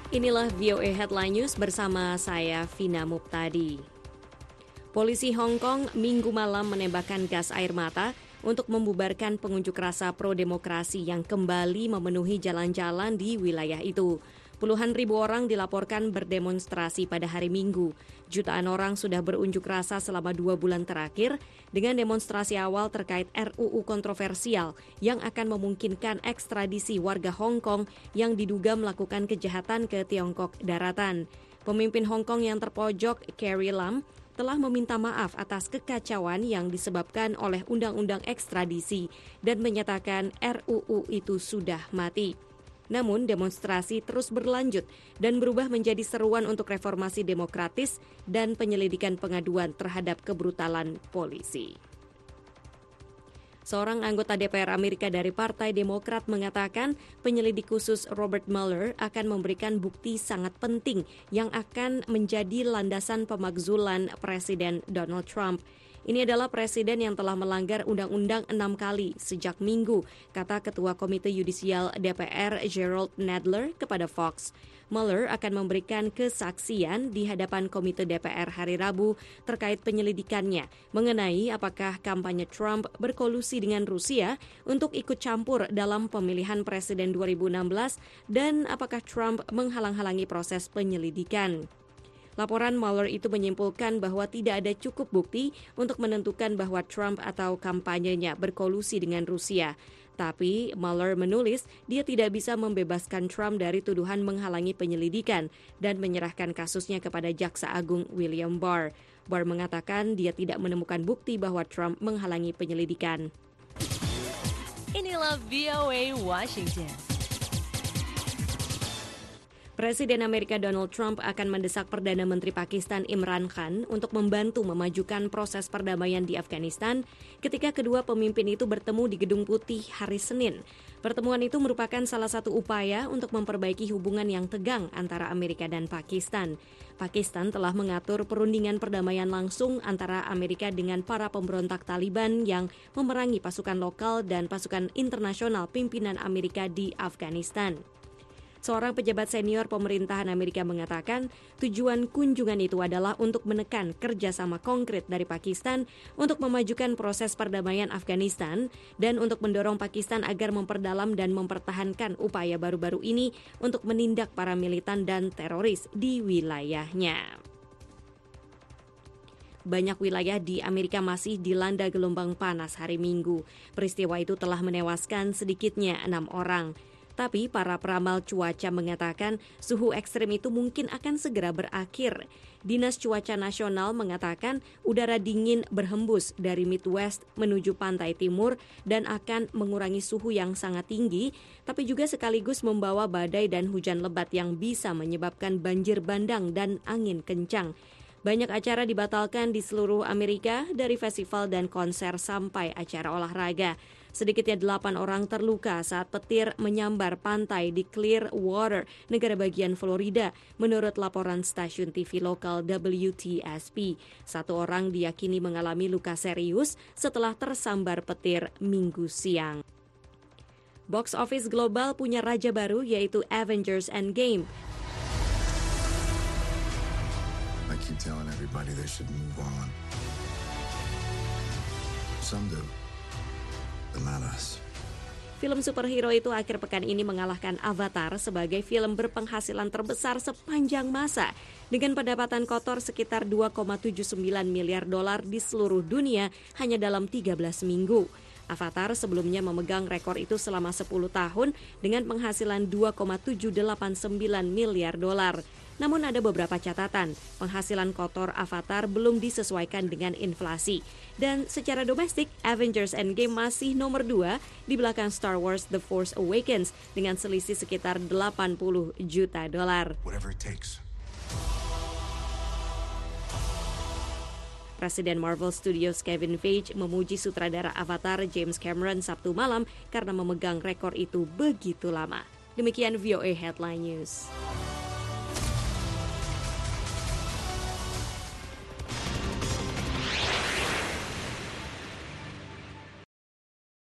Inilah VOA Headline News bersama saya, Vina Muptadi. Polisi Hong Kong Minggu malam menembakkan gas air mata untuk membubarkan pengunjuk rasa pro-demokrasi yang kembali memenuhi jalan-jalan di wilayah itu. Puluhan ribu orang dilaporkan berdemonstrasi pada hari Minggu. Jutaan orang sudah berunjuk rasa selama 2 bulan terakhir dengan demonstrasi awal terkait RUU kontroversial yang akan memungkinkan ekstradisi warga Hong Kong yang diduga melakukan kejahatan ke Tiongkok daratan. Pemimpin Hong Kong yang terpojok, Carrie Lam, telah meminta maaf atas kekacauan yang disebabkan oleh undang-undang ekstradisi dan menyatakan RUU itu sudah mati. Namun demonstrasi terus berlanjut dan berubah menjadi seruan untuk reformasi demokratis dan penyelidikan pengaduan terhadap kebrutalan polisi. Seorang anggota DPR Amerika dari Partai Demokrat mengatakan penyelidik khusus Robert Mueller akan memberikan bukti sangat penting yang akan menjadi landasan pemakzulan Presiden Donald Trump. Ini adalah presiden yang telah melanggar undang-undang 6 kali sejak Minggu, kata Ketua Komite Yudisial DPR Gerald Nadler kepada Fox. Mueller akan memberikan kesaksian di hadapan Komite DPR hari Rabu terkait penyelidikannya mengenai apakah kampanye Trump berkolusi dengan Rusia untuk ikut campur dalam pemilihan presiden 2016 dan apakah Trump menghalang-halangi proses penyelidikan. Laporan Mueller itu menyimpulkan bahwa tidak ada cukup bukti untuk menentukan bahwa Trump atau kampanyenya berkolusi dengan Rusia. Tapi Mueller menulis dia tidak bisa membebaskan Trump dari tuduhan menghalangi penyelidikan dan menyerahkan kasusnya kepada Jaksa Agung William Barr. Barr mengatakan dia tidak menemukan bukti bahwa Trump menghalangi penyelidikan. Inilah VOA Washington. Presiden Amerika Donald Trump akan mendesak Perdana Menteri Pakistan Imran Khan untuk membantu memajukan proses perdamaian di Afghanistan ketika kedua pemimpin itu bertemu di Gedung Putih hari Senin. Pertemuan itu merupakan salah satu upaya untuk memperbaiki hubungan yang tegang antara Amerika dan Pakistan. Pakistan telah mengatur perundingan perdamaian langsung antara Amerika dengan para pemberontak Taliban yang memerangi pasukan lokal dan pasukan internasional pimpinan Amerika di Afghanistan. Seorang pejabat senior pemerintahan Amerika mengatakan tujuan kunjungan itu adalah untuk menekan kerjasama konkret dari Pakistan untuk memajukan proses perdamaian Afghanistan dan untuk mendorong Pakistan agar memperdalam dan mempertahankan upaya baru-baru ini untuk menindak para militan dan teroris di wilayahnya. Banyak wilayah di Amerika masih dilanda gelombang panas hari Minggu. Peristiwa itu telah menewaskan sedikitnya 6 orang. Tapi para peramal cuaca mengatakan suhu ekstrim itu mungkin akan segera berakhir. Dinas Cuaca Nasional mengatakan udara dingin berhembus dari Midwest menuju pantai timur dan akan mengurangi suhu yang sangat tinggi, tapi juga sekaligus membawa badai dan hujan lebat yang bisa menyebabkan banjir bandang dan angin kencang. Banyak acara dibatalkan di seluruh Amerika, dari festival dan konser sampai acara olahraga. Sedikitnya 8 orang terluka saat petir menyambar pantai di Clearwater, negara bagian Florida, menurut laporan stasiun TV lokal WTSP. 1 orang diyakini mengalami luka serius setelah tersambar petir Minggu siang. Box office global punya raja baru, yaitu Avengers Endgame. I keep telling everybody they should move on. Some do. Film superhero itu akhir pekan ini mengalahkan Avatar sebagai film berpenghasilan terbesar sepanjang masa dengan pendapatan kotor sekitar 2,79 miliar dolar di seluruh dunia hanya dalam 13 minggu. Avatar sebelumnya memegang rekor itu selama 10 tahun dengan penghasilan 2,789 miliar dolar. Namun ada beberapa catatan, penghasilan kotor Avatar belum disesuaikan dengan inflasi. Dan secara domestik, Avengers Endgame masih nomor 2 di belakang Star Wars The Force Awakens dengan selisih sekitar 80 juta dolar. Whatever it takes. Presiden Marvel Studios Kevin Feige memuji sutradara Avatar James Cameron Sabtu malam karena memegang rekor itu begitu lama. Demikian VOA Headline News.